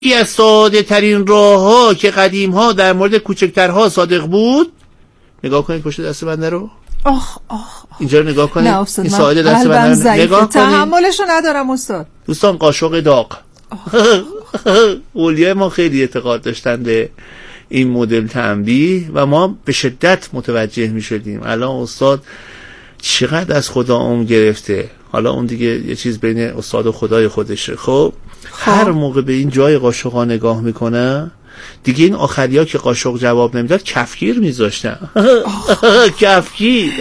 یکی از ساده ترین راه ها که قدیم ها در مورد کوچکترها صادق بود. نگاه کنید پشت دست بنده رو. اینجا رو نگاه کنید. این ساده دست بنده رو نگاه کنید. تحملشو ندارم استاد. دوستان قاشق داغ. اولیای ما خیلی اعتقاد داشتن به این مدل تنبیه و ما به شدت متوجه می شدیم. الان استاد چقدر از خدا گرفته. حالا اون دیگه یه چیز بین استاد و خدای خودشه. خب هر موقع به این جای قاشقا نگاه میکنه دیگه این آخریا که قاشق جواب نمیداد کفگیر میذاشتن. کفگیر.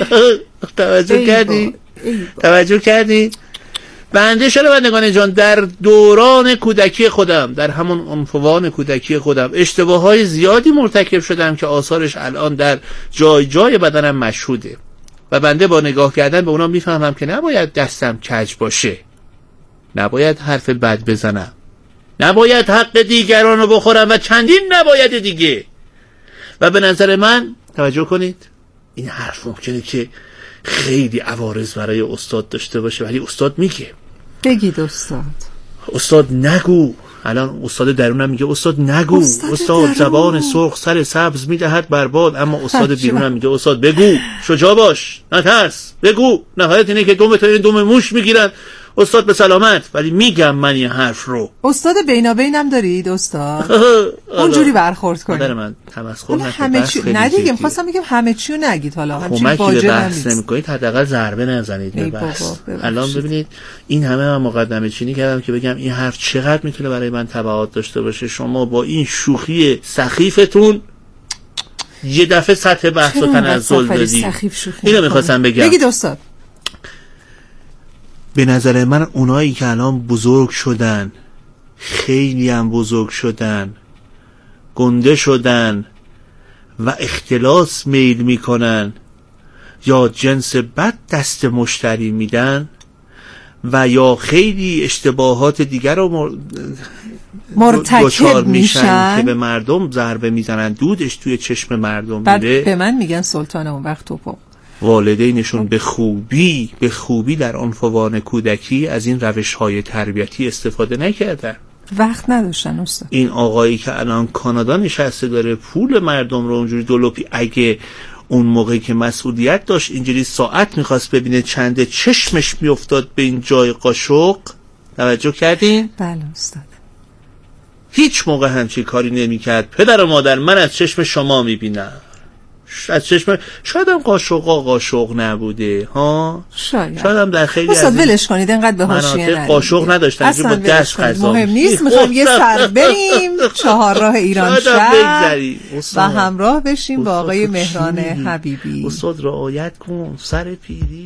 توجه کردی؟ بنده شنوندگان جان در دوران کودکی خودم، در همون عنفوان کودکی خودم اشتباههای زیادی مرتکب شدم که آثارش الان در جای جای بدنم مشهوده و بنده با نگاه کردن به اونا میفهمم که نباید دستم کج باشه، نباید حرف بد بزنم، نباید حق دیگران رو بخورم و چندین نباید دیگه. و به نظر من توجه کنید این حرف ممکنه که خیلی عوارض برای استاد داشته باشه، ولی استاد میگه بگید استاد نگو. الان استاد درونم میگه استاد نگو. استاد زبان سرخ سر سبز میدهد برباد، اما استاد بیرونم میگه استاد بگو، شجاع باش، نترس، بگو. نهایت اینه که دوم تا این دوم موش میگیرن. استاد به سلامت. ولی میگم من این حرف رو. استاد بینابینم دارید استاد؟ اونجوری برخورد کنید. مادر من تمسخر نکنید. نه دیگه می‌خواستم بگم همه چیو نگید. حالا همچین باجه بحث نمی‌کنید، حداقل ضربه نزنید به بحث. الان ببینید این همه من مقدمه چینی کردم که بگم این حرف چقدر میتونه برای من تبعات داشته باشه. شما با این شوخی سخیفتون یه دفعه سطح بحث رو تنزل دادی. اینو می‌خواستم بگم. بگید استاد. به نظر من اونایی که الان بزرگ شدن، خیلی هم بزرگ شدن، گنده شدن و اختلاس میل میکنن یا جنس بد دست مشتری میدن و یا خیلی اشتباهات دیگر رو مرتکب میشن که به مردم ضربه میزنن، دودش توی چشم مردم میره. به من میگن سلطان اون وقت توپو. والدینشون به خوبی در عنفوان کودکی از این روش‌های تربیتی استفاده نکردن، وقت نداشتن استاد. این آقایی که الان کانادا نشسته داره پول مردم رو اونجوری دلوپی، اگه اون موقعی که مسئولیت داشت اینجوری ساعت میخواست ببینه چنده چشمش میافتاد به این جای قاشق. توجه کردین؟ بله استاد. هیچ موقع همچین کاری نمیکرد. پدر و مادر من از چشم شما میبینم، از چشم شاید هم قاشق نبوده ها، شاید هم در خیلی از ولش کنید اینقدر به حاشیه نرید. قاشق نداشتن که با دست غذا مهم نیست. میخوایم یه سر بریم چهارراه ایران شهر و همراه بشیم با آقای مهران حبیبی. استاد رعایت کن سر پیری.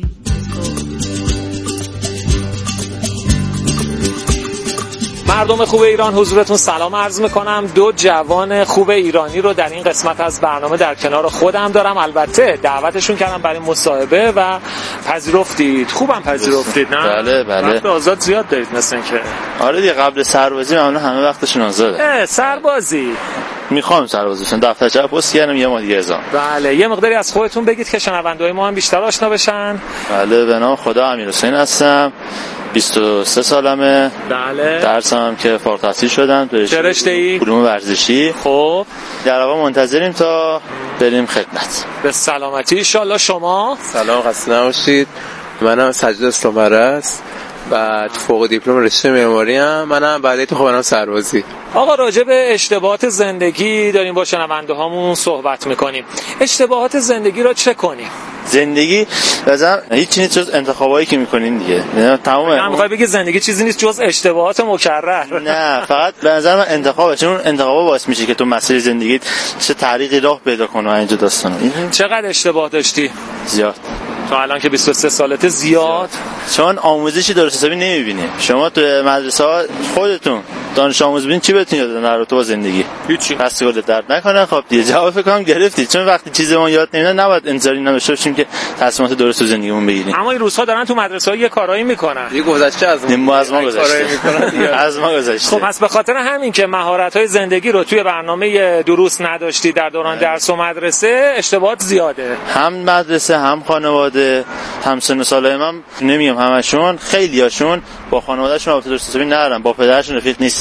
مردم خوب ایران، حضورتون سلام عرض میکنم. دو جوان خوب ایرانی رو در این قسمت از برنامه در کنار خودم دارم. البته دعوتشون کردم برای مصاحبه و پذیرفتید. خوبم پذیرفتید نه؟ بله. وقت آزاد زیاد دارید مثل اینکه. آره دیگه قبل سربازی معمولا همه وقتشون آزاده. سربازی میخوام سربازیشون دفترچه پست کردم یه ماه دیگه ازام. بله یه مقداری از خودتون بگید که شنونده‌های ما هم بیشتر آشنا بشن. بله به نام خدا امیرحسین هستم، 23 سالمه. بله. درسم که فارغ التحصیل شدم. چه رشته‌ای؟ علوم ورزشی. خب در واقع منتظریم تا بریم خدمت. به سلامتی ان شاءالله. شما؟ سلام، خسته نباشید. منم سجاد اسلام‌پرست، بعد فوق دیپلم رشته معماری ام. منم بعد تو خبرم سربازی. آقا راجع به اشتباهات زندگی داریم با شنونده هامون صحبت میکنیم. اشتباهات زندگی را چه کنیم؟ زندگی مثلا هیچ نیست جز انتخابایی که میکنین دیگه. نه تمامه. من میخوام بگم زندگی چیزی نیست جز اشتباهات مکرر. نه فقط به نظر من انتخابه، چون انتخابا باعث میشه که تو مسیر زندگیت چه طریقی راه پیدا کنی. اینجا داستانه. چقدر اشتباه داشتی؟ زیاد. تا الان که 23 سالته زیاد. چون آموزشی درست حسابی نمیبینی. شما تو مدرسه ها خودتون دانش آموز ببین چی بهتون یاد دادن در رابطه با زندگی؟ هیچی. دست گلت درد نکنه. خب دیگه جواب فکر کنم گرفتید، چون وقتی چیزی ما یاد نمیدن نباید انتظاری نداشته باشیم که تصمیمات درست تو زندگیمون بگیریم. اما این روزها دارن تو مدرسه ها یه کارایی میکنن. دیگه گذشته از ما گذشته. از ما گذشته. خب پس به خاطر همین که مهارت‌های زندگی رو توی برنامه دروس نداشتی در دوران درس و مدرسه، اشتباهات زیاده. هم مدرسه، هم خانواده، هم سن و سالای من نمیگم همشون، خیلیاشون با خانواده‌شون رابطه درست حسابی ندارن، با پدرشون رفیق نیستن.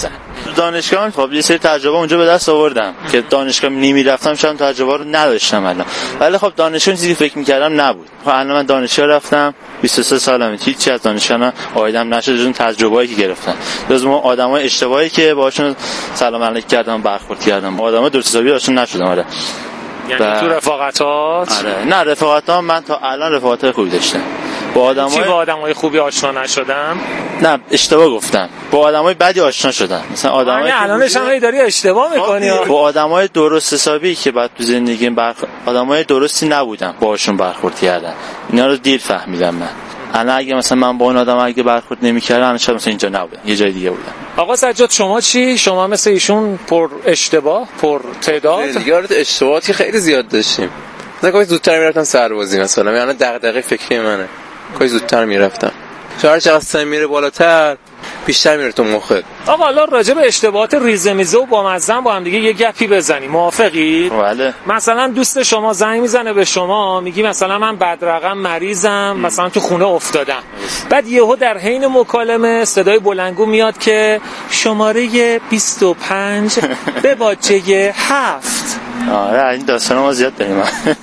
تو دانشگاه خب یه سری تجربه اونجا به دست آوردم که دانشگاه نمیرفتم شاید تجربه رو نداشتم الان، ولی خب دانشگاه چیزی فکر می‌کردم نبود. خب الان من دانشگاه رفتم 23 سالمه، هیچی از دانشگاه آیدم نشد جز تجربه‌ای که گرفتم، جز ما آدمای اشتباهی که باهاشون سلام علیک کردم برخورد کردم، آدمای درست حسابی هاشون نشدم. آره یعنی تو رفاقتات؟ آره نه رفاقتام من تا الان رفاقت خوبی داشتم با آدمای خوبی آشنا نشدم. نه اشتباه گفتم، با آدمای بدی آشنا شدم. مثلا آدمایی که الانش هم داری اشتباه می‌کنی. با آدمای درست حسابی که بعد تو زندگیم آدمای درستی نبودم باهاشون برخورد کردم، اینا رو دیر فهمیدم من. الان اگه مثلا من با اون آدم اگه برخورد نمی‌کردم الان شاید مثلا اینجا نبودم، یه جای دیگه بودم. آقا سجاد شما چی؟ شما مثل ایشون پر اشتباه، پر تعداد؟ دیگه اشتباهاتی خیلی زیاد داشتیم. مثلا زودتر میرفتم سربازی مثلا، یعنی دغدغه فکری منه. کاش زودتر میرفتم. هر چقدر سن میره بالاتر بیشتر میره تو مخت. آقا حالا راجع به اشتباهات ریزه و بامزه با هم دیگه یه گپی بزنیم، موافقی؟ بله. مثلا دوست شما زنگ میزنه به شما میگی مثلا من بدرقم مریضم، مثلا تو خونه افتادم، بعد یهو در حین مکالمه صدای بلندگو میاد که شماره 25 به باجه 7. آره این داستانا ما زیاد داریم.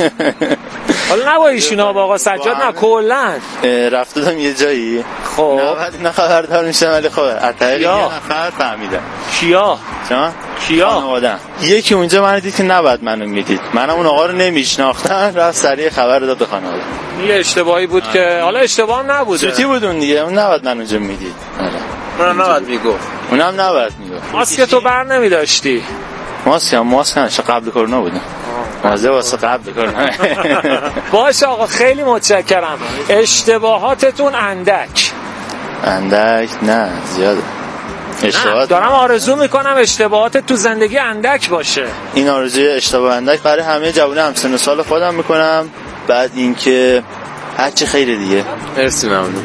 حالا نبا ایشونا با آقا سجاد نه کلا رفتم یه جایی خب نه خبردار میشم ولی خب اتایی یه نفر فهمیدم. کیا؟ کیا؟ آدم یکی اونجا من دید که نباید منو میدید، منم اون آقا رو نمیشناختم، رفت سریع خبر داد به خانواده. یه اشتباهی بود که حالا اشتباه نبوده، سوتی بود اون دیگه، اون نباید من اونجا میدید. اونم نباید میگفت. اونم نباید میگفت. ماسک تو بر نمیداشتی؟ ماسک نشه قبل کرونا بودم. مازه واسه قبل کرونا. باشه آقا خیلی متشکرم. اشتباهاتتون اندک نه زیاده. اشتباهات دارم آرزو میکنم اشتباهات تو زندگی اندک باشه. این آرزوی اشتباه اندک برای همه جوانان همسن سال خودم میکنم. بعد اینکه هرچی خیره دیگه. مرسی ممنون.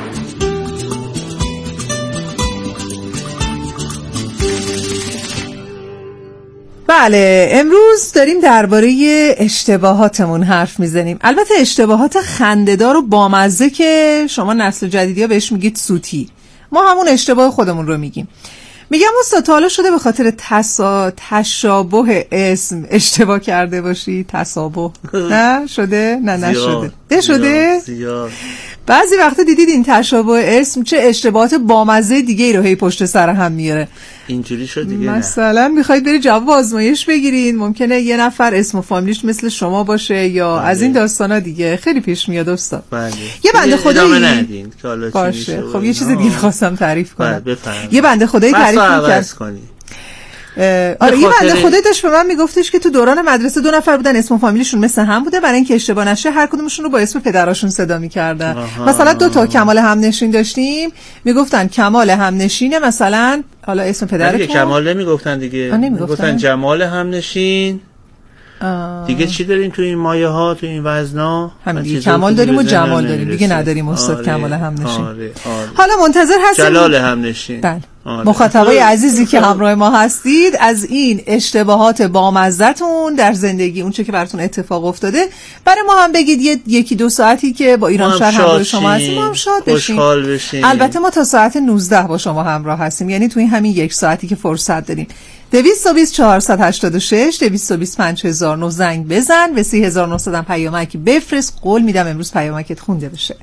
بله امروز داریم درباره اشتباهاتمون حرف میزنیم. البته اشتباهات خنده‌دار و بامزه که شما نسل جدیدیا بهش میگید سوتی، ما همون اشتباه خودمون رو میگیم. میگم استاد تا حالا شده به خاطر تشابه اسم اشتباه کرده باشی؟ تشابه نه شده؟ نه نشده. شده؟ زیاد. بعضی وقتا دیدید این تشابه اسم چه اشتباهات بامزه دیگه ای رو هی پشت سر هم میاره. اینجوری شد دیگه. مثلا میخواید بری جواب آزمایش بگیرین، ممکنه یه نفر اسم و فامیلیش مثل شما باشه یا از این داستانا دیگه خیلی پیش میاد استاد. بله. یه بنده خدایی باشه. خب یه چیز دیگه خواستم تعریف کنم. بفرمایید. یه بنده خدایی تعریف می‌کرد. آره یه بنده خدایی داشت به من میگفتش که تو دوران مدرسه 2 نفر بودن اسم و فامیلشون مثل هم بوده، برای اینکه اشتباه نشه هر کدومشون رو با اسم پدراشون صدا می‌کردن. مثلا 2 تا کمال همنشین داشتیم، میگفتن کمال همنشینه مثلا، حالا اسم پدرتون دیگه کمال نمیگفتن دیگه، میگفتن جمال همنشین. دیگه چی داریم تو این مایه ها، تو این وزنا؟ همین کمال داریم و جمال داریم دیگه، نداریم استاد. کمال همنشین. آره. حالا منتظر هستیم جلال همنشین. بله. مخاطبای عزیزی که همراه ما هستید از این اشتباهات بامزه‌تون در زندگی، اون چه که براتون اتفاق افتاده، برای ما هم بگید. یکی 2 ساعتی که با ایران شهر همراه شما هستیم، ما هم شاد بشیم. البته ما تا ساعت 19 با شما همراه هستیم، یعنی تو این همین 1 ساعتی که فرصت داریم. 220 486 220 5009 زنگ بزن، به 3900 پیامک بفرست. قول میدم امروز پیامکت خونده بشه.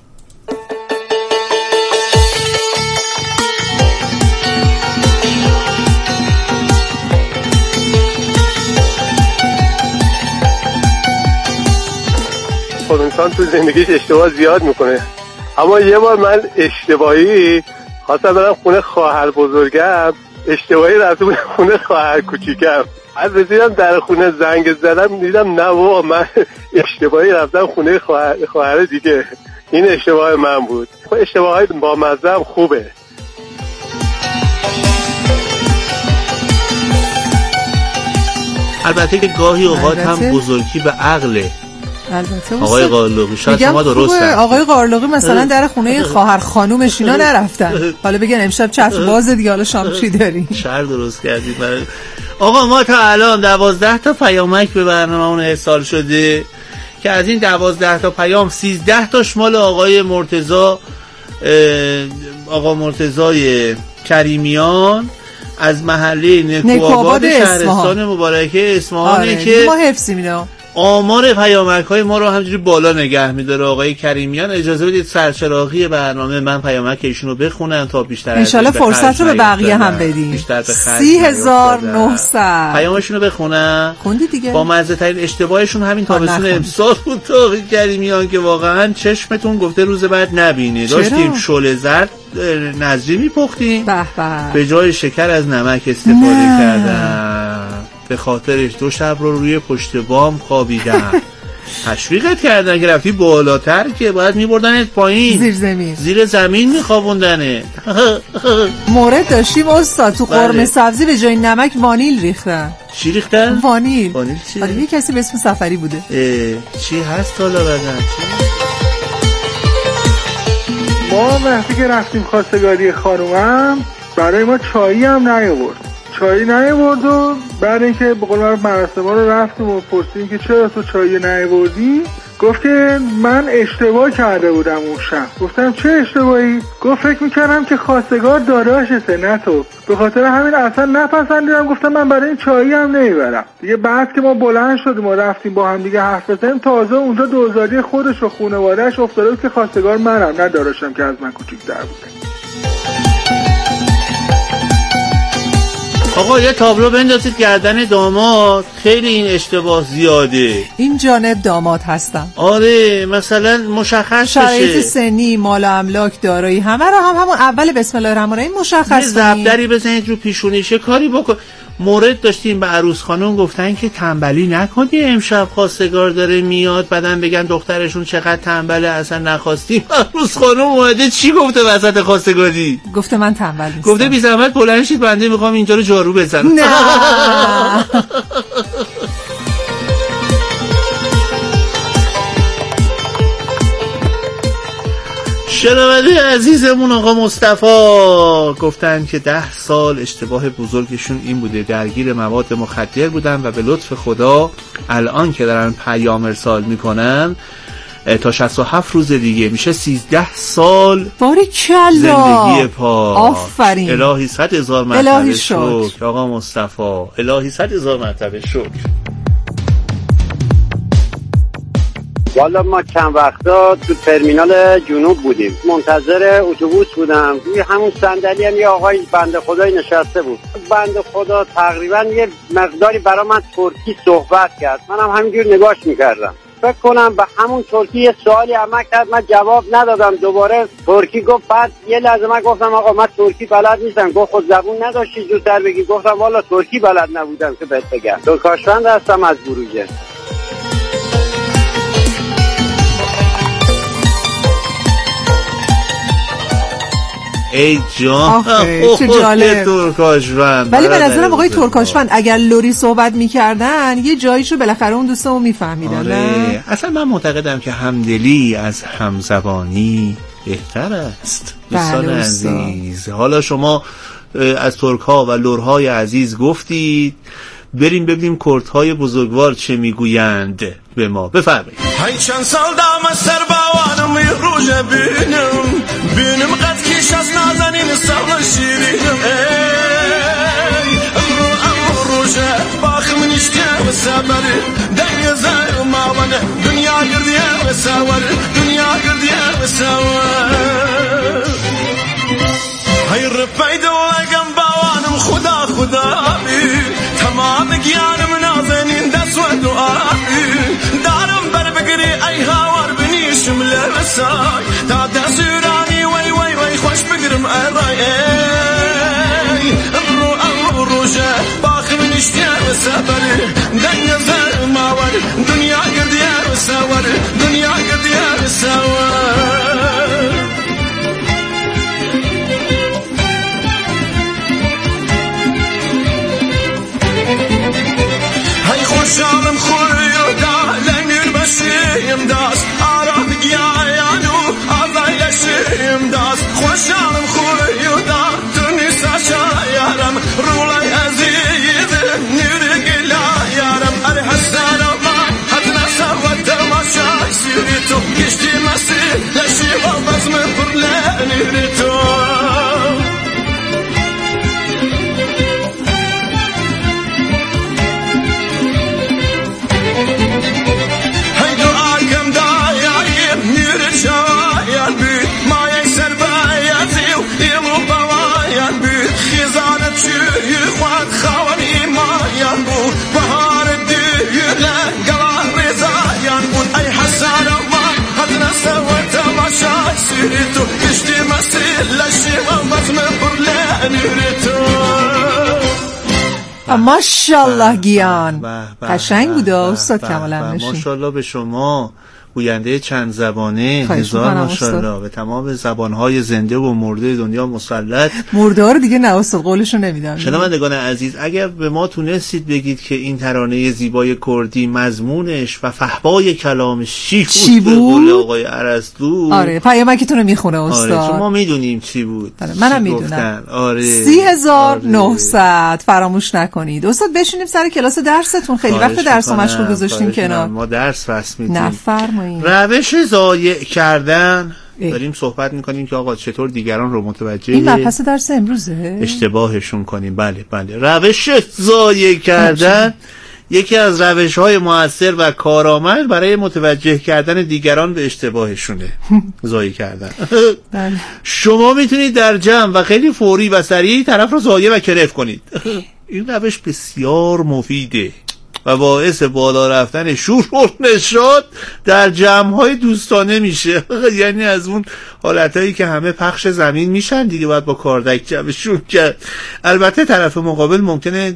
خب انسان تو زندگیش اشتباه زیاد میکنه، اما یه بار من اشتباهی خواستم برم خونه خواهر بزرگم، اشتباهی رفتم خونه خواهر کوچیکم. از رسیدم در خونه زنگ زدم دیدم نه بابا من اشتباهی رفتم خونه خواهر دیگه. این اشتباه من بود. اشتباهات با مزه هم خوبه. البته که گاهی اوقات هم بزرگی به عقله. البته آقای قارلوقی شاید شما درست آقای قارلوقی مثلا در خونه خواهر خانومش اینا نرفتن، حالا بگن امشب چتر باز دیگه، حالا شام چی داریم؟ شهر درست کردید. آقا ما تا الان 12 تا پیامک به برنامه‌مون ارسال شده که از این 12 تا پیام 13 تاش مال آقای مرتضی، آقا مرتضی کریمیان، از محله نکوآباد شهرستان مبارکه اصفهانه که ما حفظیم اینا. آمار پیامک‌های ما رو همجوری بالا نگه می‌داره. آقای کریمیان اجازه بدید سرچراغی برنامه من پیامک ایشونو بخونم تا بیشتر ان شاءالله فرصت رو به بقیه هم بدیم. 30900 پیامشون رو بخونم. خوندی دیگه. با مزه ترین اشتباهشون همین تابستون امسال بود تا آقای کریمیان که واقعا چشمتون گفته روز بعد نبینید. داشتیم شل زرد نظری میپختیم به جای شکر از نمک استفاده کردم. به خاطرش 2 شب رو روی پشت بام خوابیدم. تشویقت کردن که رفتی بالاتر که باید میبردنت پایین، زیر زمین میخوابوندنه. مورد داشتیم استاد تو قرمه سبزی به جای نمک وانیل ریختن. چی ریختن؟ وانیل چی؟ یه کسی به اسم سفری بوده. چی هست حالا بدن؟ ما وقتی که رفتیم خواستگاری خانومم برای ما چایی هم نیاورد و بعد اینکه به قول مراسم ها رو رفتیم و پرسیدیم که چرا تو چایی نیاوردی، گفت که من اشتباه کرده بودم اون شب. گفتم چه اشتباهی؟ گفت فکر میکردم که خواستگار داداشته نه تو، به خاطر همین اصلا نپسندیدم. گفتم من برای این چایی هم نمیبرم دیگه. بعد که ما بلند شدیم و رفتیم با هم دیگه حرف بزنیم، تازه اونجا دوزاری خودش و خانواده‌اش افتاده بود که خواستگار منم، نه داداشم که از من کوچیک‌تر بوده. آقا یه تابلو بندازید گردن داماد، خیلی این اشتباه زیاده. این جانب داماد هستم. آره مثلا مشخص بشه شرایط سنی، مال و املاک، دارایی، همه رو همون اول بسم الله الرحمن الرحیم مشخص کنید. یه ضربدری بزنید رو پیشونیش، کاری بکن. مورد داشتیم به عروس خانم گفتن که تنبلی نکنی، امشب خواستگار داره میاد، بعدن بگن دخترشون چقدر تنبله اصلا نخواستیم. عروس خانم اومده چی گفته وسط خواستگاری؟ گفته من تنبل نیستم. گفته بی زحمت بلند شید بنده میخوام اینجا رو جارو بزنم. نه شنونده عزیزمون آقا مصطفی گفتن که 10 سال اشتباه بزرگشون این بوده، درگیر مواد مخدر بودن و به لطف خدا الان که دارن پیام ارسال میکنن تا 67 روز دیگه میشه 13 سال باریکلا زندگی پاک. آفرین الهی 100,000 مرتبه شکر آقا مصطفی، الهی 100,000 مرتبه شکر. والا ما چند وقتا تو ترمینال جنوب بودیم، منتظر اتوبوس بودم. روی همون صندلی هم یه آقای بنده خدایی نشسته بود. بنده خدا تقریبا یه مقداری برای من ترکی صحبت کرد، منم همینجور نگاش میکردم. فکر کنم به همون ترکی یه سوالی هم کرد، من جواب ندادم. دوباره ترکی گفت، بعد یه لحظه من گفتم آقا من ترکی بلد نیستم. گفت خود زبون نداشتی زودتر بگی؟ گفتم والا ترکی بلد نبودم که بهت بگم. ترکاشوند هستم از بروجه. ای جان چه جالب. ترکاشوند. ولی به نظرم آقای ترکاشوند اگر لوری صحبت میکردن یه جاییشو بالاخره اون دوستمون میفهمیدن. آره. اصلا من معتقدم که همدلی از همزبانی بهتر است. دوستان عزیز، حالا شما از ترک‌ها و لورهای عزیز گفتید، بریم ببینیم کردهای بزرگوار چه میگویند به ما. بفرمایید. های چند سال دام سر باوانم روزه بینم قد کیش از نازنین سال شیرینم ای روزه باخم نشته و سبره دنیا زای ماونه دنیا گردیه و سوار دنیا گردیه و سوار های رفید ولگم باوانم خدا بی تمام گیانم نازنین دست و دعایی دارم بر بگری ای هاور بنیشم لبسای تا دستورانی وی خوش بگرم ارای رو روشه باخم نشتیه و سفر دنیا زر ماور دنیا گردیه و سوار دنیا گردیه و سوار های خوشحالم خویودا لنگر بشیم داست آرام گیایانو آزایشیم داست خوشحالم خویودا تونیسا شایارم رولای عزیزم نور گلا یارم اره حسارم تو گشتی مسیل لشی و مطمه پرلانی تو. ماشاءالله گیان قشنگ بوده استاد کمال همنشی. ماشاءالله به شما گوینده چند زبانه. هزار ماشاءالله به تمام زبانهای زنده و مرده دنیا مسلط. مرده ها رو دیگه نه استاد قولشو نمیدم. شنوندگان عزیز اگر به ما تونستید بگید که این ترانه زیبای کردی مضمونش و فحوای کلامش چی بود؟ قول آقای ارسطو. آره پیامکتون رو میخونه استاد. آره ما میدونیم چی بود. آره منم میدونم. آره 30900 فراموش نکنید. استاد بشینیم سر کلاس درستون. خیلی وقت درس مشغول گذاشتیم کنار. ما درس فصل میدیم. نفرمایید. روش ضایع کردن داریم صحبت میکنیم که آقا چطور دیگران رو متوجه این مبحث درس امروزه اشتباهشون کنیم. بله روش ضایع کردن یکی از روش‌های مؤثر و کارآمد برای متوجه کردن دیگران به اشتباهشونه. ضایع کردن. بله. شما میتونید در جمع و خیلی فوری و سریع طرف رو ضایع و کرف کنید. این روش بسیار مفیده و باعث بالا رفتن شور و نشاط در جمع‌های دوستانه میشه. یعنی از اون حالتایی که همه پخش زمین میشن دیگه باید با کاردک جمعشون کرد. البته طرف مقابل ممکنه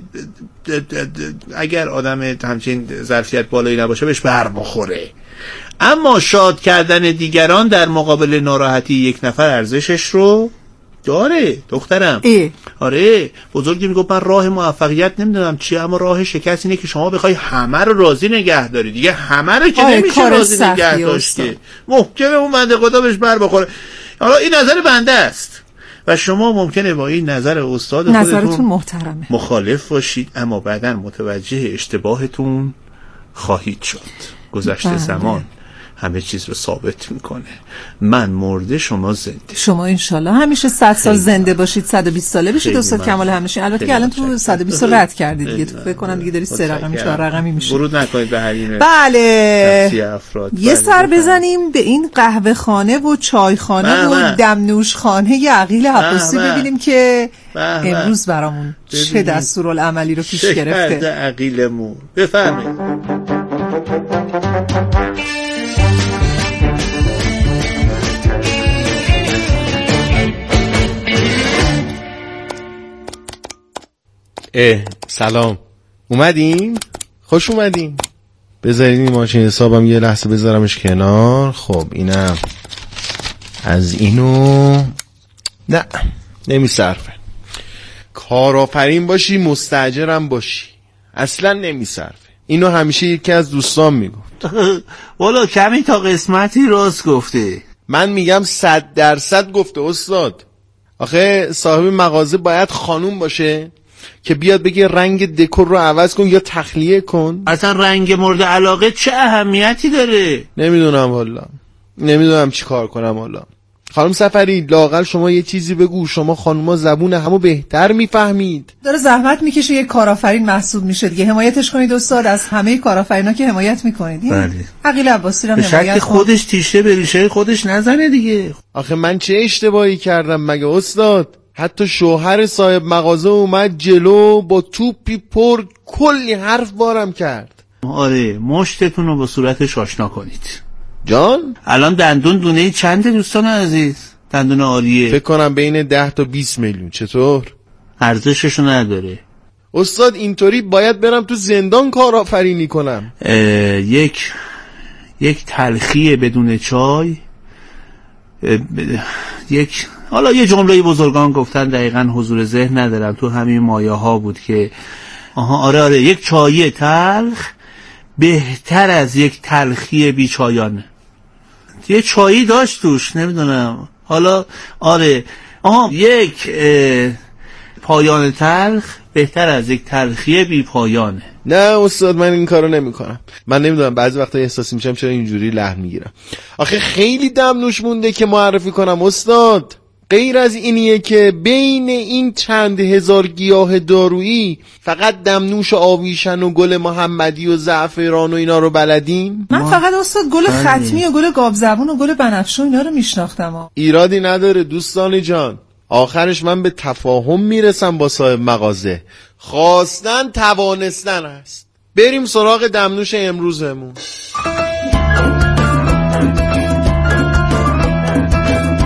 اگر آدم همچین ظرفیت بالایی نباشه بهش بر بخوره، اما شاد کردن دیگران در مقابل ناراحتی یک نفر ارزشش رو داره دخترم. آره بزرگی میگفت من راه موفقیت نمیدونم چیه، اما راه شکست اینه که شما بخوای همه رو راضی نگه داری. دیگه همه رو که نمیشه راضی نگه داشت که ممکنه اون بنده خدا بهش بر بخوره. حالا این نظر بنده است و شما ممکنه با این نظر استاد نظرتون محترمه مخالف باشید، اما بعداً متوجه اشتباهتون خواهید شد. گذشته زمان همه چیز رو ثابت میکنه. من مرده شما زنده. شما انشالله همیشه 100 سال زنده باشید، 120 ساله بشید استاد کمال همنشی. البته که الان تو 120 سال رد کردید دیگه، تو فکر کنم دیگه داری 3 رقمی 4 رقمی میشه. ورود نکنید به حریم بله یه سر بزنیم به این قهوه خانه و چای خانه و دمنوش خانه عقیل عباسی ببینیم که امروز برامون چه دستورالعملی رو پیش گرفته. چه عقیلمون بفرمایید. سلام اومدین؟ خوش اومدین. بذارید این ماشین حسابم یه لحظه بذارمش کنار. خب اینم از اینو نه نمیصرفه. کارآفرین باشی مستاجرم باشی اصلا نمیصرفه. اینو همیشه یکی از دوستان میگفت. والا کمی تا قسمتی راست گفته. من میگم 100% گفته استاد. آخه صاحب مغازه باید خانوم باشه که بیاد بگه رنگ دکور رو عوض کن یا تخلیه کن. اصلا رنگ مورد علاقه چه اهمیتی داره؟ نمیدونم والا، نمیدونم چی کار کنم والا. خانم سفری لااقل شما یه چیزی بگو. شما خانوما زبون همو بهتر میفهمید. داره زحمت میکشه یک کارآفرین محسوب میشه دیگه. حمایتش کنید استاد، از همه کارآفرینا که حمایت میکنید. بله. عقیل عباسی رو حمایت کنید. خودش تیشه به ریشه خودش نزنه دیگه. آخه من چه اشتباهی کردم مگه استاد؟ حتی شوهر صاحب مغازه اومد جلو با توپی پر کلی حرف بارم کرد. آره مشتتون رو با صورتش آشنا کنید. جان؟ الان دندون دونه چنده دوستان عزیز؟ دندون عالیه. فکر کنم بین 10 تا 20 میلیون. چطور؟ ارزششو نداره استاد. اینطوری باید برم تو زندان کارآفرینی کنم. یک تلخی بدون چای، حالا یه جمله بزرگان گفتن دقیقاً حضور ذهن ندارم، تو همین مایه ها بود که آره یک چای تلخ بهتر از یک تلخی بیچایانه. یه چایی داشت توش نمیدونم حالا آره یک پایان تلخ بهتر از یک تلخی بی پایانه. نه استاد من این کارو نمی کنم. من نمیدونم بعضی وقتا احساسی میشم چرا اینجوری لحن میگیرم. آخه خیلی دمنوش مونده که معرفی کنم استاد. غیر از اینیه که بین این چند هزار گیاه دارویی فقط دمنوش آویشن و گل محمدی و زعفران و اینا رو بلدین؟ من فقط استاد گل ختمی و گل گابزبون و گل بنفشه اینا رو میشناختم. ایرادی نداره دوستان جان. آخرش من به تفاهم میرسم با صاحب مغازه. خواستن توانستن است. بریم سراغ دمنوش امروزمون.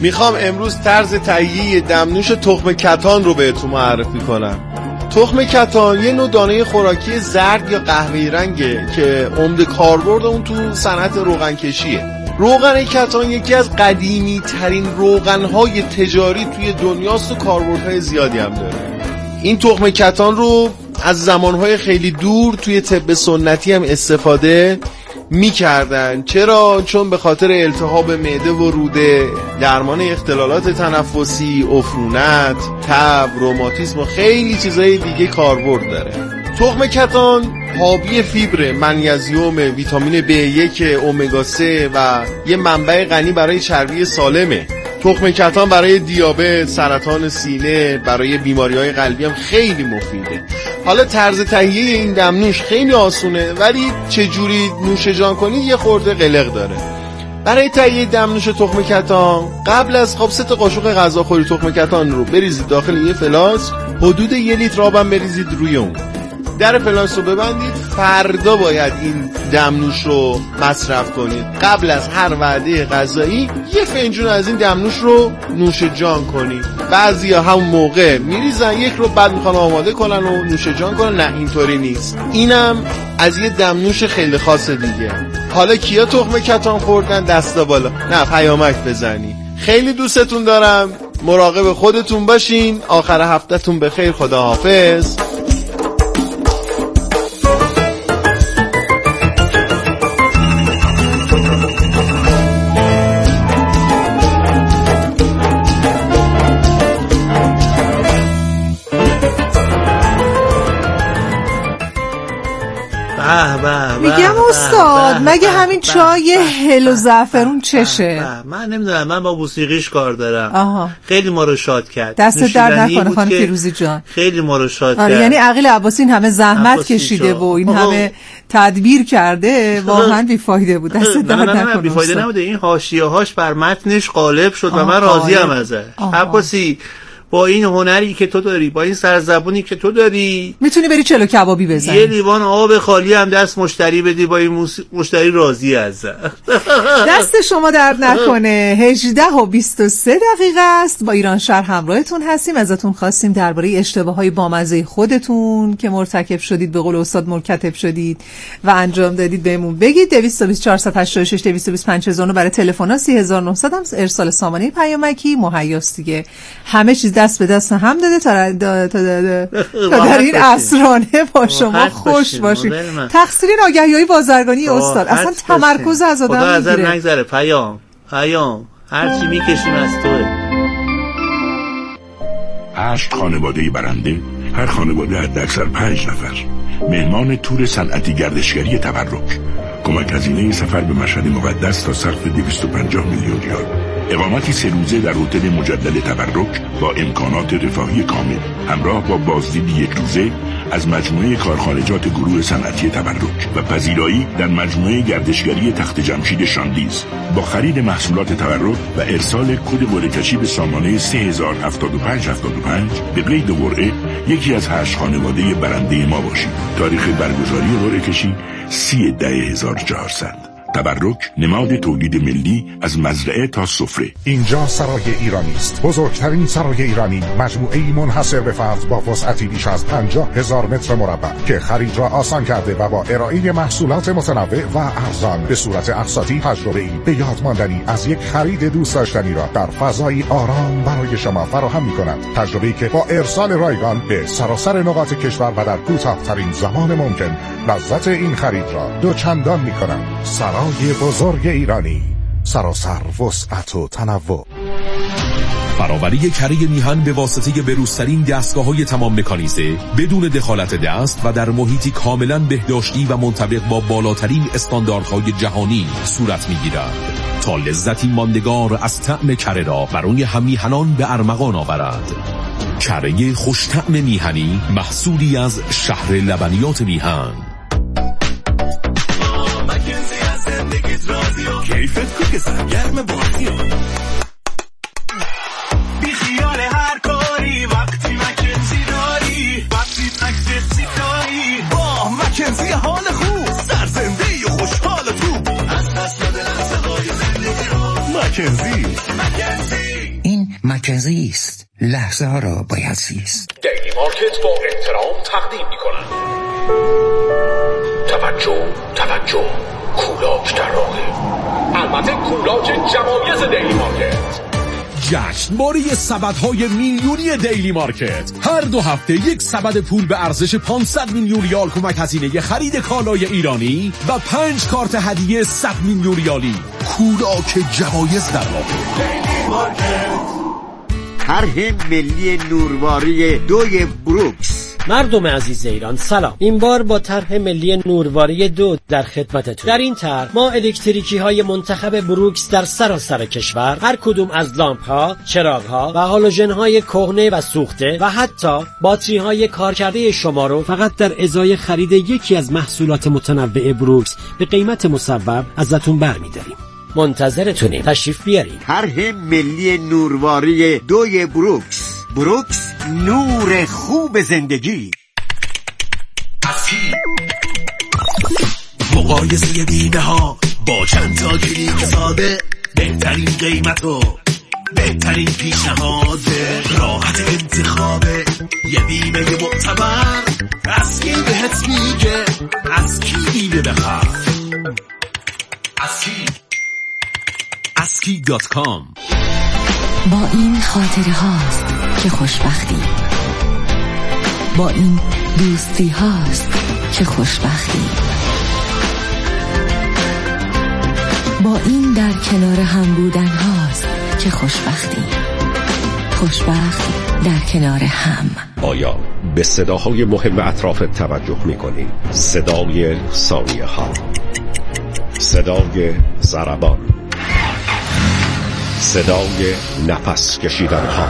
میخوام امروز طرز تهیه دمنوش تخم کتان رو بهتون معرفی کنم. تخم کتان یه نوع دانه خوراکی زرد یا قهوه‌ای رنگه که عمده کاربرد اون تو صنعت روغن کشیه. روغن کتان یکی از قدیمی ترین روغن‌های تجاری توی دنیاست و کاربردهای زیادی هم داره. این تخم کتان رو از زمانهای خیلی دور توی طب سنتی هم استفاده می‌کردن. چرا؟ چون به خاطر التهاب معده و روده، درمان اختلالات تنفسی، عفونت، تب، روماتیسم و خیلی چیزای دیگه کاربرد داره. تخم کتان حاوی فیبر، منیزیم، ویتامین B1، امگا 3 و یه منبع غنی برای چربی سالمه. تخم کتان برای دیابت، سرطان سینه، برای بیماری‌های قلبی هم خیلی مفیده. حالا طرز تهیه این دمنوش خیلی آسونه، ولی چجوری نوش جان کنید یه خورده قلق داره. برای تهیه دمنوش تخم کتان قبل از خواب 3 قاشق غذاخوری تخم کتان رو بریزید داخل یه فلاس، حدود 1 لیتر آب هم بریزید روی اون. در فلاس رو ببندید. فردا باید این دمنوش رو مصرف کنید. قبل از هر وعده غذایی یه فنجون از این دمنوش رو نوش جان کنید. بعضیا همون موقع میریزن، یک رو بعد میخوان آماده کنن و نوش جان کنن. نه، اینطوری نیست. اینم از یه دمنوش خیلی خاص دیگه. حالا کیا تخم کتان خوردن؟ دستا بالا. نه، پیامک بزنی. خیلی دوستتون دارم. مراقب خودتون باشین. آخر هفتهتون بخیر. خداحافظ. میگم استاد مگه همین چای هل و زعفرون چشه؟ من نمیدونم، من با موسیقیش کار دارم. خیلی ما رو شاد کرد. دست در نکنه خانم فیروزی جان. خیلی ما رو شاد کرد. یعنی عقیل عباسی این همه زحمت کشیده و این همه تدبیر کرده، واقعا بیفایده بود. دست در نکنه. نه بیفایده نبوده، این حاشیه‌هاش بر متنش غالب شد و من راضیم ازش. عباسی با این هنری که تو داری، با این سرزبونی که تو داری، میتونی بری چلو کبابی بزنی، یه لیوان آب خالی هم دست مشتری بدی، با این مشتری راضی ازش. دست شما درد نکنه. 18:23 است. با ایران شهر همراهتون هستیم. ازتون خواستیم درباره اشتباههای بامزه خودتون که مرتکب شدید، به قول استاد مرتکب شدید و انجام دادید بهمون بگید. 224 486 225 برای تلفن‌ها 3900 هم ارسال سامانه پیامکی مهیاست دیگه. همه چیز دست به دست هم داده تا در این عصرانه با شما خوش باشیم. تقصیر ناگهی‌های بازرگانی استاد، اصلا تمرکز از آدم میگیره. خدا ازت نگذره. پیام هرچی میکشیم از توه. 8 خانواده برنده، هر خانواده حداکثر 5 نفر، مهمان تور صنعتی گردشگری تبرک، کمک هزینه سفر به مشهد مقدس تا صرف 250 میلیون ریال، اقامتی 3 روزه در هتل مجدد تبرک با امکانات رفاهی کامل، همراه با بازدید 1 روزه از مجموعه کارخانجات گروه صنعتی تبرک و پذیرایی در مجموعه گردشگری تخت جمشید شاندیز با خرید محصولات تبرک و ارسال کد ولکشی به سامانه 307575 به قید قرعه یکی از 8 خانواده برنده ما باشید. تاریخ برگزاری قرعه‌کشی 30/10/1400. تبرک نماد تولید ملی از مزرعه تا سفره. اینجا سرای ایرانی است، بزرگترین سرای ایرانی، مجموعه‌ای منحصر به فرد با وسعتی بیش از 50,000 متر مربع که خرید را آسان کرده و با ارائه محصولات متنوع و ارزان به صورت اقساطی تجربه‌ای به یاد ماندنی از یک خرید دوست داشتنی را در فضایی آرام برای شما فراهم می‌کند. تجربه‌ای که با ارسال رایگان به سراسر نقاط کشور و در کوتاه‌ترین زمان ممکن لذت این خرید را دوچندان می‌کند. سرای بزرگ ایرانی، سراسر وسعت و تنوع. برابری کره میهن به واسطه بروزترین دستگاه‌های تمام مکانیزه بدون دخالت دست و در محیطی کاملا بهداشتی و منطبق با بالاترین استانداردهای جهانی صورت می‌گیرد تا لذتی ماندگار از طعم کره را برای همیهنان به ارمغان آورد. کره خوش طعم میهنی، محصولی از شهر لبنیات میهن. کیفت کو که سرگرم بازی بی خیال هر کاری وقتی مکنزی داری، وقتی مکنزی داری با مکنزی حال خوب، سرزنده و خوشحال تو از دست ندارم سوای زندگی رو. مکنزی مرکزی است. لحظه ها را باید زیست. دیلی مارکت با احترام تقدیم می‌کند. توجه کولاک در راهه. البته کولاک جوایز دیلی مارکت. جشنواره سبدهای میلیونی دیلی مارکت. هر 2 هفته یک سبد پول به ارزش 500 میلیون ریال کمک هزینه خرید کالای ایرانی و 5 کارت هدیه 100 میلیون ریالی. کولاک جوایز در راه. دیلی مارکت. طرح ملی نورواری 2 بروکس. مردم عزیز ایران سلام. این بار با طرح ملی نورواری 2 در خدمتتون. در این طرح ما الکتریکی های منتخب بروکس در سراسر کشور، هر کدوم از لامپ ها، چراغ ها و هالوژن های کهنه و سوخته و حتی باتری های کارکرده شما رو فقط در ازای خرید یکی از محصولات متنوع بروکس به قیمت مصوب ازتون برمی‌داریم. منتظرتونیم. تشریف بیارید. طرح ملی نورواری 2 بروکس. بروکس، نور خوب زندگی. مقایسه بیمه ها با چند تا کلیک ساده، بهترین قیمت و بهترین پیشنهاد، راحت انتخاب یه بیمه معتبر. از کی بهت میگه از کی بیمه بخر؟ aski.com. با این خاطره هاست که خوشبختی، با این دوستی هاست که خوشبختی، با این در کنار هم بودن هاست که خوشبختی. خوشبخت در کنار هم. آیا به صداهای مهم اطرافت توجه می‌کنی؟ صدای ثانیه ها، صدای ضربان، صدای نفس کشیدن ها،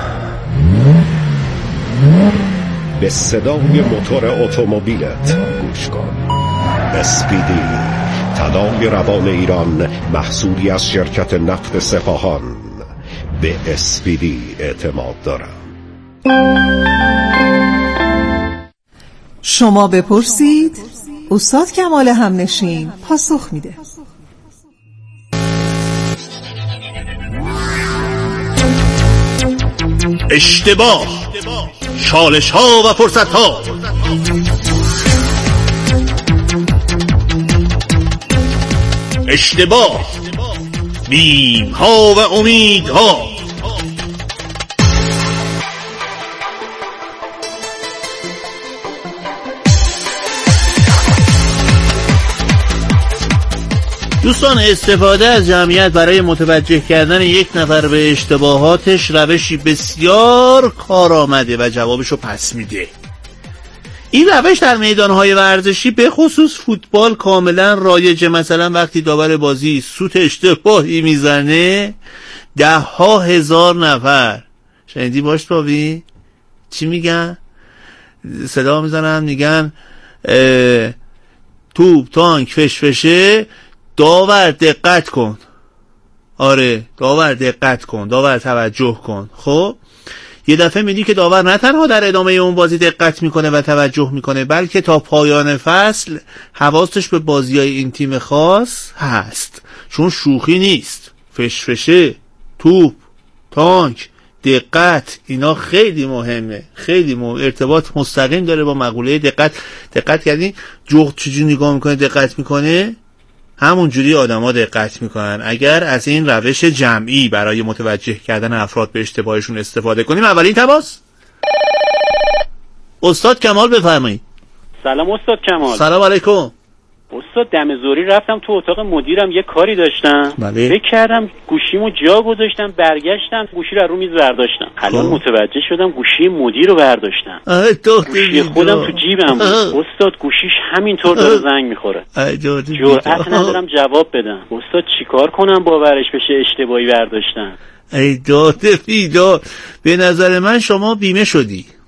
به صدای موتور اتومبیلت گوش کن. اسپیدی، طلای روان ایران، محصولی از شرکت نفت سپاهان. به اسپیدی اعتماد دارم. شما بپرسید، استاد کمال همنشین پاسخ میده. اشتباه، چالش ها و فرصت ها. اشتباه، بیم ها و امید ها. دوستان، استفاده از جمعیت برای متوجه کردن یک نفر به اشتباهاتش روشی بسیار کارآمده و جوابشو پس میده. این روش در میدانهای ورزشی به خصوص فوتبال کاملا رایجه. مثلا وقتی داور بازی سوت اشتباهی میزنه 10,000 نفر، شنیدی باش بابی؟ چی میگن؟ صدا میزنن میگن توپ تانک فشفشه، داور دقت کن. آره، داور دقت کن، داور توجه کن. خب یه دفعه میدی که داور نه تنها در ادامه اون بازی دقت میکنه و توجه میکنه، بلکه تا پایان فصل حواسش به بازیای این تیم خاص هست، چون شوخی نیست. فشفشه، توپ تانک، دقت، اینا خیلی مهمه، خیلی ارتباط مستقیم داره با مقوله دقت. دقت یعنی جغد چجوری نگاه میکنه دقت میکنه، همون جوری آدما دقت میکنن. اگر از این روش جمعی برای متوجه کردن افراد به اشتباهشون استفاده کنیم. اولین تماس استاد کمال، بفرمایید. سلام استاد کمال. سلام علیکم. استاد دم ظهری رفتم تو اتاق مدیرم یه کاری داشتم. بله. فکر کردم گوشیمو جا گذاشتم، برگشتم گوشی رو میز برداشتم. الان متوجه شدم گوشی مدیر رو برداشتم. گوشی خودم تو جیبم بود. استاد گوشیش همینطور داره زنگ میخوره. جرأت ندارم جواب بدم. استاد چیکار کنم باورش بشه اشتباهی برداشتم؟ ای داد بیداد. به نظر من شما بیمه شدی.